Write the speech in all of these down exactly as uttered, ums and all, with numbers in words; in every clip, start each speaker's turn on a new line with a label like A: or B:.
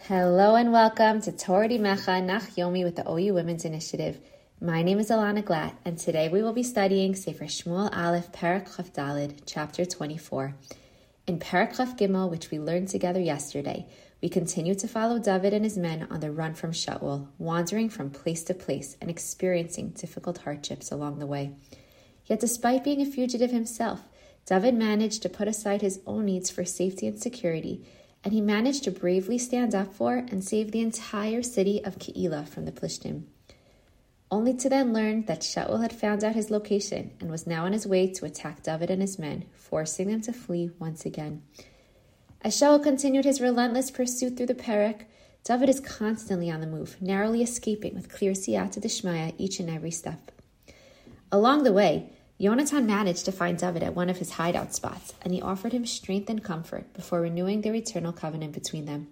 A: Hello and welcome to Torah Mecha Nach Yomi with the O U Women's Initiative. My name is Alana Glatt, and today we will be studying Sefer Shmuel Aleph, Perek Chaf Daled, chapter twenty-four. In Perek Chaf Gimel, which we learned together yesterday, we continue to follow David and his men on the run from Shaul, wandering from place to place and experiencing difficult hardships along the way. Yet despite being a fugitive himself, David managed to put aside his own needs for safety and security, and he managed to bravely stand up for and save the entire city of Keilah from the Plishtim, only to then learn that Shaul had found out his location and was now on his way to attack David and his men, forcing them to flee once again. As Shaul continued his relentless pursuit through the Perek, David is constantly on the move, narrowly escaping with clear siyata d'shmaya each and every step. Along the way, Yonatan managed to find David at one of his hideout spots, and he offered him strength and comfort before renewing their eternal covenant between them.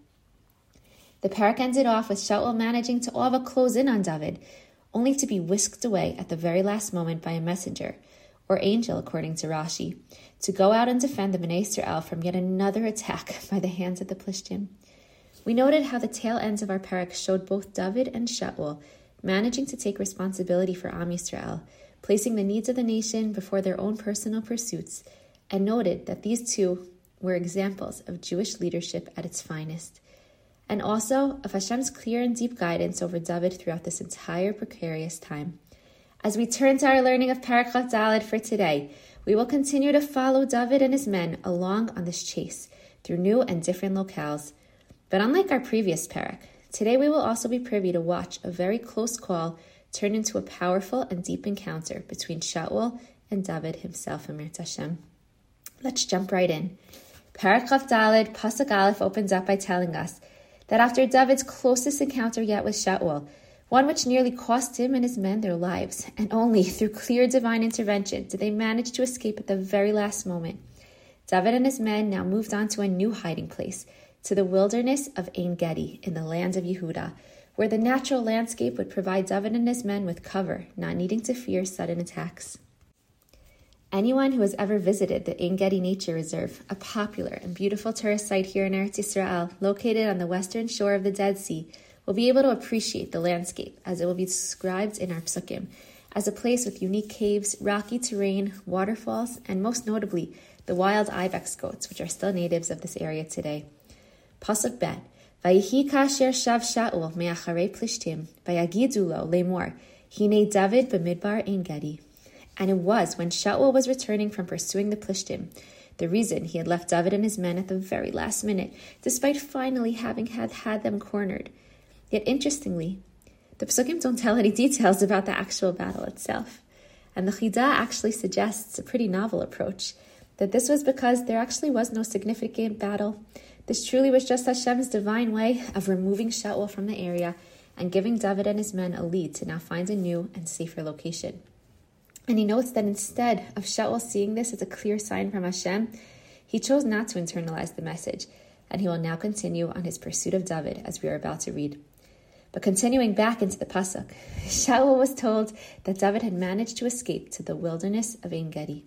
A: The Perek ended off with Shaul managing to all but close in on David, only to be whisked away at the very last moment by a messenger, or angel according to Rashi, to go out and defend the Bnei Yisrael from yet another attack by the hands of the Plishtim. We noted how the tail ends of our Perek showed both David and Shaul managing to take responsibility for Am Yisrael, placing the needs of the nation before their own personal pursuits, and noted that these two were examples of Jewish leadership at its finest, and also of Hashem's clear and deep guidance over David throughout this entire precarious time. As we turn to our learning of Perek Chaf Daled for today, we will continue to follow David and his men along on this chase through new and different locales. But unlike our previous Perek, today we will also be privy to watch a very close call turn into a powerful and deep encounter between Shaul and David himself, Emirat Hashem. Let's jump right in. Perek Chaf Daled, Pasuk Aleph opens up by telling us that after David's closest encounter yet with Shaul, one which nearly cost him and his men their lives, and only through clear divine intervention did they manage to escape at the very last moment, David and his men now moved on to a new hiding place, to the wilderness of Ein Gedi in the land of Yehuda, where the natural landscape would provide David and his men with cover, not needing to fear sudden attacks. Anyone who has ever visited the Ein Gedi Nature Reserve, a popular and beautiful tourist site here in Eretz Yisrael, located on the western shore of the Dead Sea, will be able to appreciate the landscape as it will be described in our psukim, as a place with unique caves, rocky terrain, waterfalls, and most notably, the wild ibex goats, which are still natives of this area today. Pasuk Bet. Vayihi kasher shav Shaul me'acharei Plishtim, vayagidu lo lemor, hine David b'midbar Ein Gedi. And it was when Shaul was returning from pursuing the Plishtim, the reason he had left David and his men at the very last minute, despite finally having had, had them cornered. Yet interestingly, the Psukim don't tell any details about the actual battle itself. And the Chida actually suggests a pretty novel approach, that this was because there actually was no significant battle. This truly was just Hashem's divine way of removing Shaul from the area and giving David and his men a lead to now find a new and safer location. And he notes that instead of Shaul seeing this as a clear sign from Hashem, he chose not to internalize the message, and he will now continue on his pursuit of David as we are about to read. But continuing back into the Pasuk, Shaul was told that David had managed to escape to the wilderness of Ein Gedi.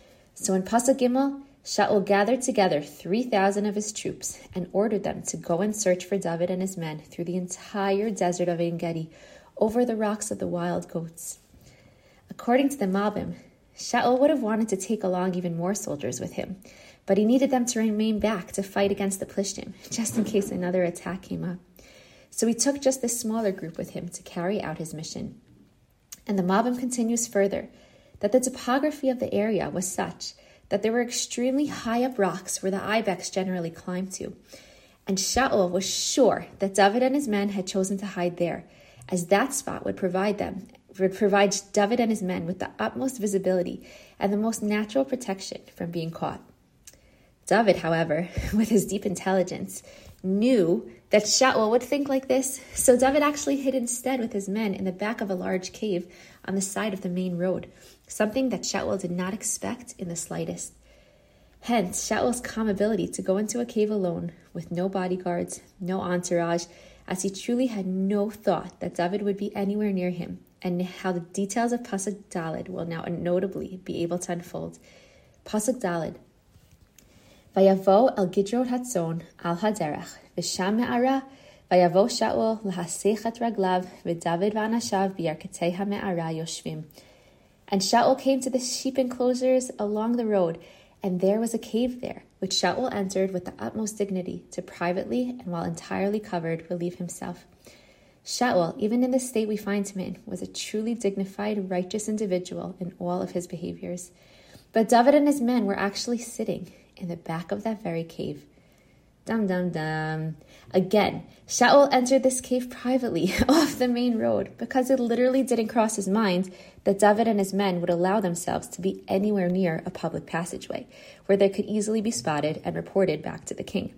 A: So in Pasuk Gimel, Shaul gathered together three thousand of his troops and ordered them to go and search for David and his men through the entire desert of Ein Gedi, over the rocks of the wild goats. According to the Malbim, Shaul would have wanted to take along even more soldiers with him, but he needed them to remain back to fight against the Plishtim, just in case another attack came up. So he took just this smaller group with him to carry out his mission. And the Malbim continues further, that the topography of the area was such that there were extremely high up rocks where the ibex generally climbed to. And Shaul was sure that David and his men had chosen to hide there, as that spot would provide them, would provide David and his men with the utmost visibility and the most natural protection from being caught. David, however, with his deep intelligence, knew that Shaul would think like this, so David actually hid instead with his men in the back of a large cave on the side of the main road, something that Shaul did not expect in the slightest. Hence, Shaul's calm ability to go into a cave alone, with no bodyguards, no entourage, as he truly had no thought that David would be anywhere near him, and how the details of Pasuk Daled will now notably be able to unfold. Pasuk Daled. Vayavo el Gidrot Hatzon al Haderech, v'sham me'ara, Vayavo Shaul lahasechat raglav v'David v'anashav biyarketei ha'me'ara yoshvim. And Shaul came to the sheep enclosures along the road, and there was a cave there, which Shaul entered with the utmost dignity to privately and while entirely covered relieve himself. Shaul, even in the state we find him in, was a truly dignified, righteous individual in all of his behaviors. But David and his men were actually sitting in the back of that very cave. Dum dum dum. Again, Shaul entered this cave privately off the main road because it literally didn't cross his mind that David and his men would allow themselves to be anywhere near a public passageway where they could easily be spotted and reported back to the king.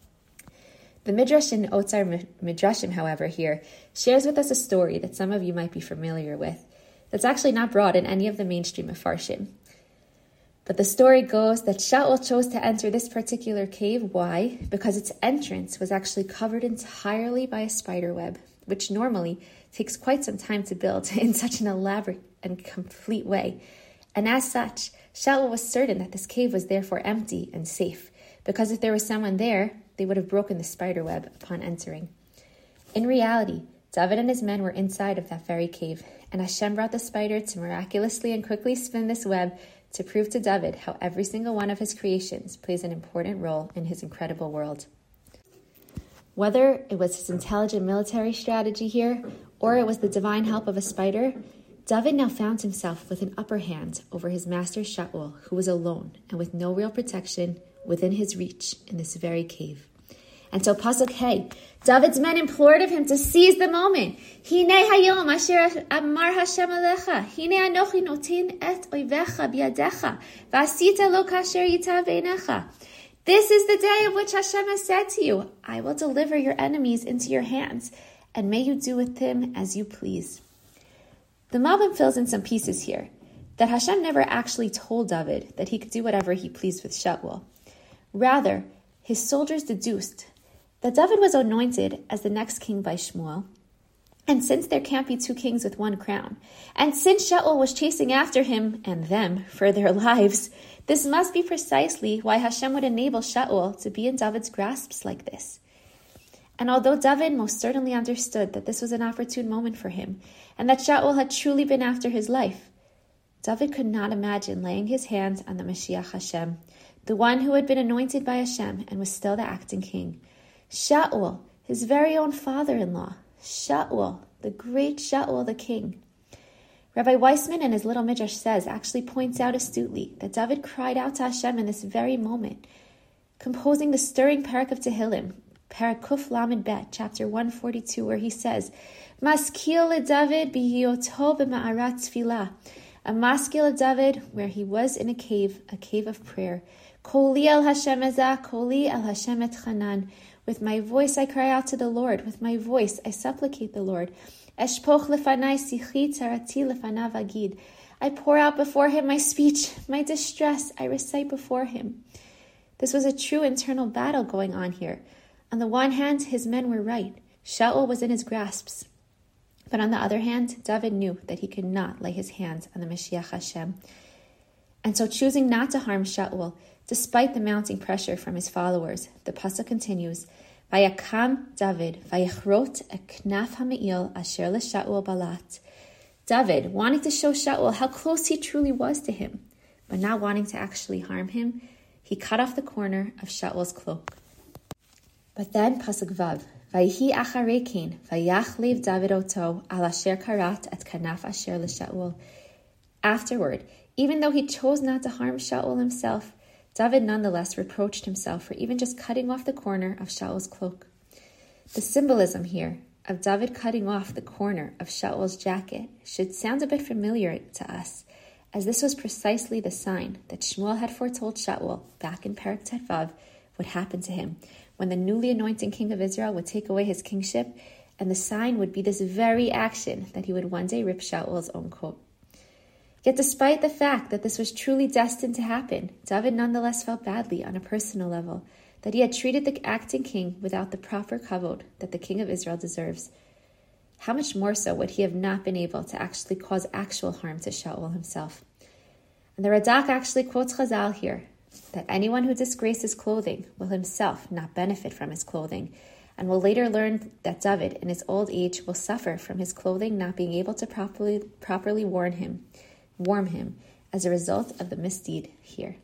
A: The Midrash in Otzar Midrashim, however, here shares with us a story that some of you might be familiar with that's actually not brought in any of the mainstream Mefarshim. But the story goes that Shaul chose to enter this particular cave. Why? Because its entrance was actually covered entirely by a spider web, which normally takes quite some time to build in such an elaborate and complete way. And as such, Shaul was certain that this cave was therefore empty and safe, because if there was someone there, they would have broken the spider web upon entering. In reality, David and his men were inside of that very cave, and Hashem brought the spider to miraculously and quickly spin this web to prove to David how every single one of his creations plays an important role in his incredible world. Whether it was his intelligent military strategy here, or it was the divine help of a spider, David now found himself with an upper hand over his master Shaul, who was alone and with no real protection within his reach in this very cave. And so Pasuk Hey, David's men implored of him to seize the moment. Hine hayom asher amar Hashem alecha, hine anochi notin et oivecha biadecha, v'asita lo kasher yitav beinecha. This is the day of which Hashem has said to you, I will deliver your enemies into your hands, and may you do with them as you please. The Malbim fills in some pieces here, that Hashem never actually told David that he could do whatever he pleased with Shaul. Rather, his soldiers deduced that David was anointed as the next king by Shmuel, and since there can't be two kings with one crown, and since Shaul was chasing after him and them for their lives, this must be precisely why Hashem would enable Shaul to be in David's grasps like this. And although David most certainly understood that this was an opportune moment for him, and that Shaul had truly been after his life, David could not imagine laying his hands on the Mashiach Hashem, the one who had been anointed by Hashem and was still the acting king. Shaul, his very own father-in-law. Shaul, the great Shaul the king. Rabbi Weissman in his little midrash says, actually points out astutely that David cried out to Hashem in this very moment, composing the stirring parak of Tehillim, parak Kuf Lamed Bet, chapter one forty-two, where he says, Maskil le David bihiyoto b'ma'arat tfilah, a maskil of David where he was in a cave, a cave of prayer. Koli el Hashem ezah, koli el Hashem et chanan. With my voice I cry out to the Lord. With my voice I supplicate the Lord. Eshpoch lefanai sichi tzarati lefanav agid. I pour out before him my speech, my distress. I recite before him. This was a true internal battle going on here. On the one hand, his men were right. Shaul was in his grasps. But on the other hand, David knew that he could not lay his hands on the Mashiach Hashem. And so choosing not to harm Shaul, despite the mounting pressure from his followers, the pasuk continues, Vayakam David, vayachrot eknaf ha'me'il asher leShaul balat. David, wanting to show Shaul how close he truly was to him, but not wanting to actually harm him, he cut off the corner of Shaul's cloak. But then pasuk Vav, Vayihi acharei kein, vayach lev David oto al asher karat et kanaf asher leShaul. Afterward, even though he chose not to harm Shaul himself, David nonetheless reproached himself for even just cutting off the corner of Shaul's cloak. The symbolism here of David cutting off the corner of Shaul's jacket should sound a bit familiar to us, as this was precisely the sign that Shmuel had foretold Shaul back in Parak Vav would happen to him when the newly anointed king of Israel would take away his kingship, and the sign would be this very action that he would one day rip Shaul's own coat. Yet despite the fact that this was truly destined to happen, David nonetheless felt badly on a personal level that he had treated the acting king without the proper kavod that the king of Israel deserves. How much more so would he have not been able to actually cause actual harm to Shaul himself? And the Radak actually quotes Chazal here, that anyone who disgraces clothing will himself not benefit from his clothing, and will later learn that David, in his old age, will suffer from his clothing not being able to properly properly warm him, warm him as a result of the misdeed here.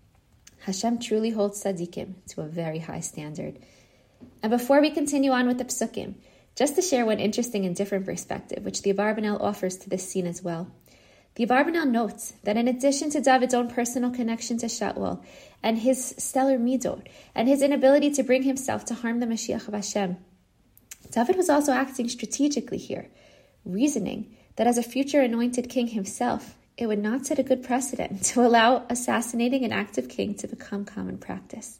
A: Hashem truly holds tzaddikim to a very high standard. And before we continue on with the psukim, just to share one interesting and different perspective, which the Abarbanel offers to this scene as well. The Abarbanel notes that in addition to David's own personal connection to Shaul and his stellar midot and his inability to bring himself to harm the Mashiach of Hashem, David was also acting strategically here, reasoning that as a future anointed king himself, it would not set a good precedent to allow assassinating an active king to become common practice.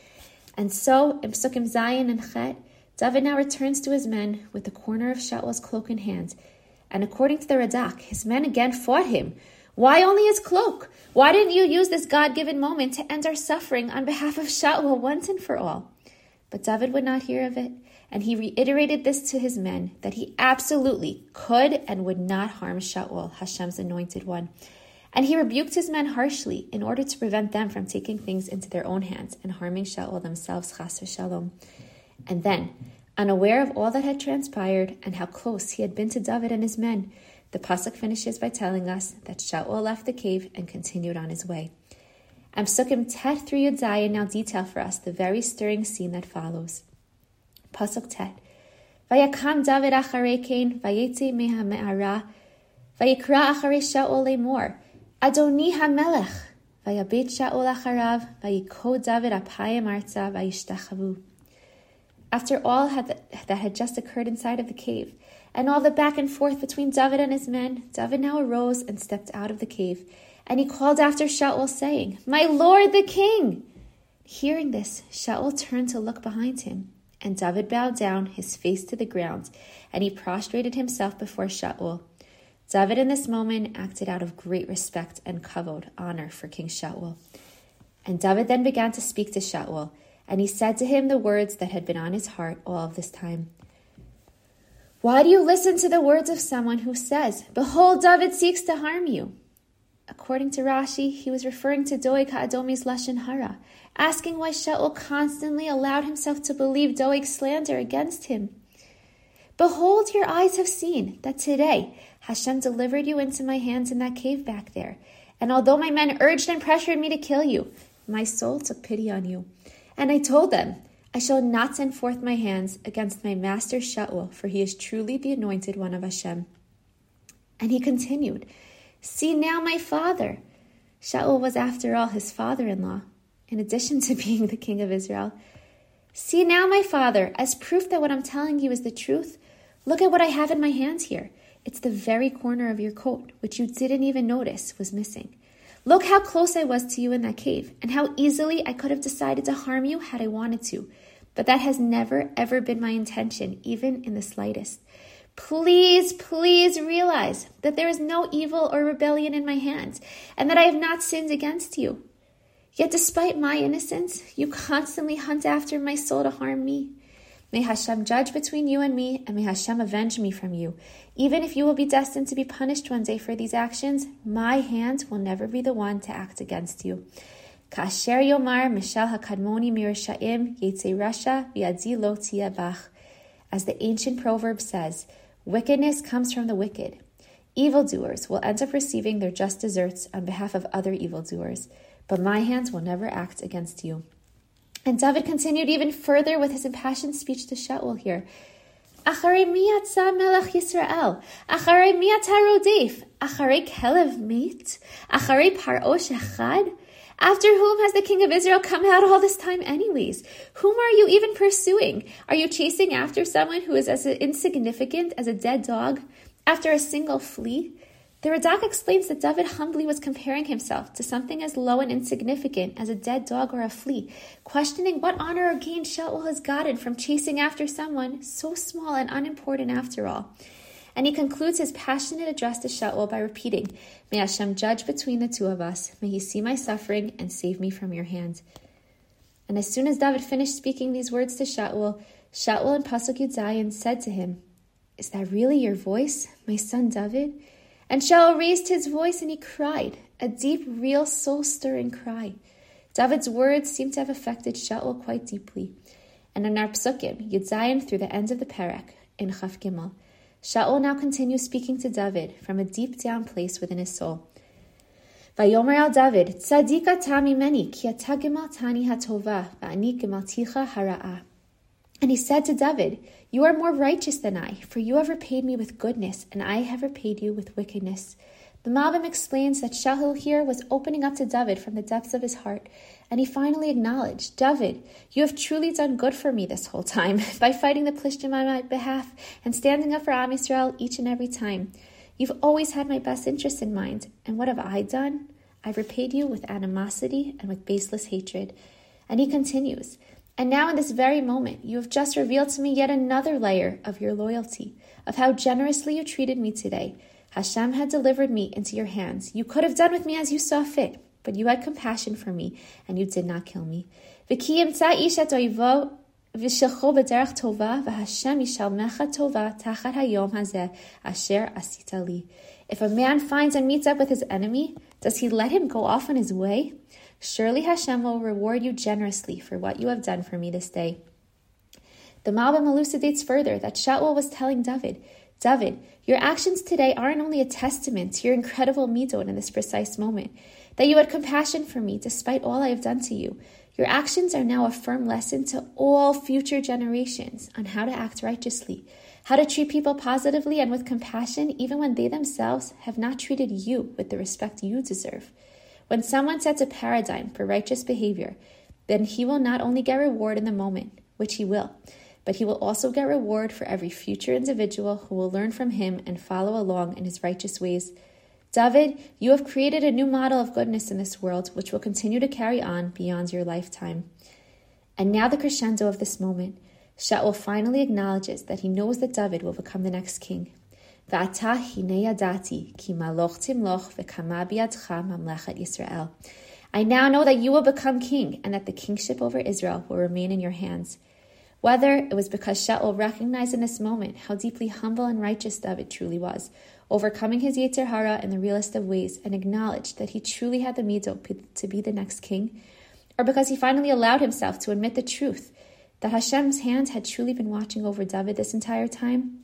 A: And so, in Psukim Zayin and Chet, David now returns to his men with the corner of Shaul's cloak in hand. And according to the Radak, his men again fought him. Why only his cloak? Why didn't you use this God-given moment to end our suffering on behalf of Shaul once and for all? But David would not hear of it, and he reiterated this to his men, that he absolutely could and would not harm Shaul, Hashem's anointed one. And he rebuked his men harshly in order to prevent them from taking things into their own hands and harming Shaul themselves, chas v'shalom. And then, unaware of all that had transpired and how close he had been to David and his men, the pasuk finishes by telling us that Shaul left the cave and continued on his way. And Psukim Tet through Yud Zayin now detail for us the very stirring scene that follows. Pasuk Tet. Vayakam David acharei kein, vayetze meha me'ara, vayikra acharei Shaul lemor, Adoni hamelech, vayabet Shaul acharav, vayiko David apayim arza, vayishtachavu. After all had the, that had just occurred inside of the cave, and all the back and forth between David and his men, David now arose and stepped out of the cave, and he called after Shaul, saying, "My lord the king!" Hearing this, Shaul turned to look behind him, and David bowed down, his face to the ground, and he prostrated himself before Shaul. David in this moment acted out of great respect and kavod, honor for King Shaul. And David then began to speak to Shaul, and he said to him the words that had been on his heart all of this time. Why do you listen to the words of someone who says, "Behold, David seeks to harm you"? According to Rashi, he was referring to Doeg HaAdomi's Lashon Hara, asking why Shaul constantly allowed himself to believe Doeg's slander against him. Behold, your eyes have seen that today Hashem delivered you into my hands in that cave back there. And although my men urged and pressured me to kill you, my soul took pity on you. And I told them, I shall not send forth my hands against my master Shaul, for he is truly the anointed one of Hashem. And he continued, see now my father. Shaul was after all his father-in-law, in addition to being the king of Israel. See now my father, as proof that what I'm telling you is the truth, look at what I have in my hands here. It's the very corner of your coat, which you didn't even notice was missing. Look how close I was to you in that cave, and how easily I could have decided to harm you had I wanted to. But that has never, ever been my intention, even in the slightest. Please, please realize that there is no evil or rebellion in my hands, and that I have not sinned against you. Yet despite my innocence, you constantly hunt after my soul to harm me. May Hashem judge between you and me, and may Hashem avenge me from you. Even if you will be destined to be punished one day for these actions, my hand will never be the one to act against you. Kasher yomar mishal hakadmoni mirashaim yetze rasha v'yadzi lo tiyeh bach. As the ancient proverb says, wickedness comes from the wicked. Evildoers will end up receiving their just deserts on behalf of other evildoers, but my hands will never act against you. And David continued even further with his impassioned speech to Shaul here. Acharei mi yatsa melech Yisrael? Acharei mi ata rodef? Acharei kelev meit? Acharei paro shechad? After whom has the king of Israel come out all this time anyways? Whom are you even pursuing? Are you chasing after someone who is as insignificant as a dead dog? After a single flea? The Radak explains that David humbly was comparing himself to something as low and insignificant as a dead dog or a flea, questioning what honor or gain Shaul has gotten from chasing after someone so small and unimportant after all. And he concludes his passionate address to Shaul by repeating, may Hashem judge between the two of us. May he see my suffering and save me from your hand. And as soon as David finished speaking these words to Shaul, Shaul in Pasuk Yud Zayin said to him, is that really your voice, my son David? And Shaul raised his voice and he cried, a deep, real, soul-stirring cry. David's words seemed to have affected Shaul quite deeply. And in our psukim, Yud Zayin through the ends of the Perek, in Chaf Gimel, Shaul now continues speaking to David from a deep down place within his soul. Vayomer al David, Tzadik ata mimeni, ki ata gemaltani hatova, va'ani gemalticha hara'ah. And he said to David, you are more righteous than I, for you have repaid me with goodness, and I have repaid you with wickedness. The Malbim explains that Shaul here was opening up to David from the depths of his heart, and he finally acknowledged, David, you have truly done good for me this whole time by fighting the Plishtim on my behalf and standing up for Am Yisrael each and every time. You've always had my best interest in mind, and what have I done? I've repaid you with animosity and with baseless hatred. And he continues, and now in this very moment, you have just revealed to me yet another layer of your loyalty, of how generously you treated me today. Hashem had delivered me into your hands. You could have done with me as you saw fit, but you had compassion for me, and you did not kill me. If a man finds and meets up with his enemy, does he let him go off on his way? Surely Hashem will reward you generously for what you have done for me this day. The Malbim elucidates further that Shaul was telling David, David, your actions today aren't only a testament to your incredible midot in this precise moment, that you had compassion for me despite all I have done to you. Your actions are now a firm lesson to all future generations on how to act righteously, how to treat people positively and with compassion even when they themselves have not treated you with the respect you deserve. When someone sets a paradigm for righteous behavior, then he will not only get reward in the moment, which he will, but he will also get reward for every future individual who will learn from him and follow along in his righteous ways. David, you have created a new model of goodness in this world, which will continue to carry on beyond your lifetime. And now the crescendo of this moment, Shaul finally acknowledges that he knows that David will become the next king. V'ata hinei yadati ki maloch timloch v'kama biyadcha mamlechet Yisrael. I now know that you will become king and that the kingship over Israel will remain in your hands. Whether it was because Shaul recognized in this moment how deeply humble and righteous David truly was, overcoming his Yetzer Hara in the realest of ways and acknowledged that he truly had the midot to be the next king, or because he finally allowed himself to admit the truth that Hashem's hand had truly been watching over David this entire time,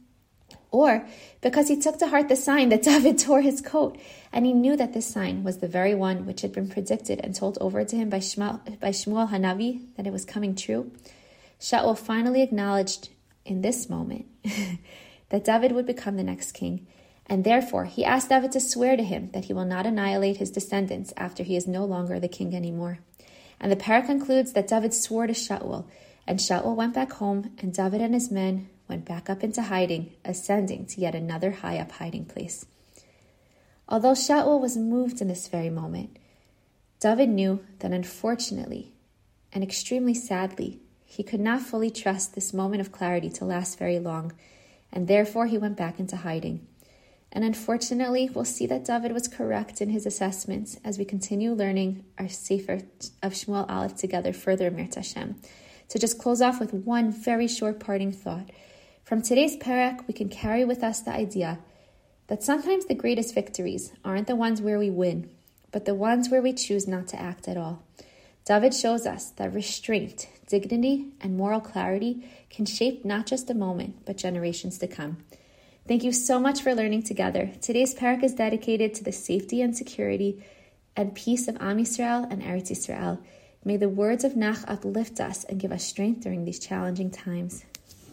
A: or because he took to heart the sign that David tore his coat, and he knew that this sign was the very one which had been predicted and told over to him by Shmuel, by Shmuel Hanavi, that it was coming true. Shaul finally acknowledged in this moment that David would become the next king, and therefore he asked David to swear to him that he will not annihilate his descendants after he is no longer the king anymore. And the parah concludes that David swore to Shaul, and Shaul went back home, and David and his men went back up into hiding, ascending to yet another high-up hiding place. Although Shaul was moved in this very moment, David knew that unfortunately, and extremely sadly, he could not fully trust this moment of clarity to last very long, and therefore he went back into hiding. And unfortunately, we'll see that David was correct in his assessments as we continue learning our Sefer of Shmuel Aleph together further, Mirat Hashem. To just close off with one very short parting thought. From today's parak, we can carry with us the idea that sometimes the greatest victories aren't the ones where we win, but the ones where we choose not to act at all. David shows us that restraint, dignity, and moral clarity can shape not just a moment, but generations to come. Thank you so much for learning together. Today's parak is dedicated to the safety and security and peace of Am Yisrael and Eretz Yisrael. May the words of Nach uplift us and give us strength during these challenging times.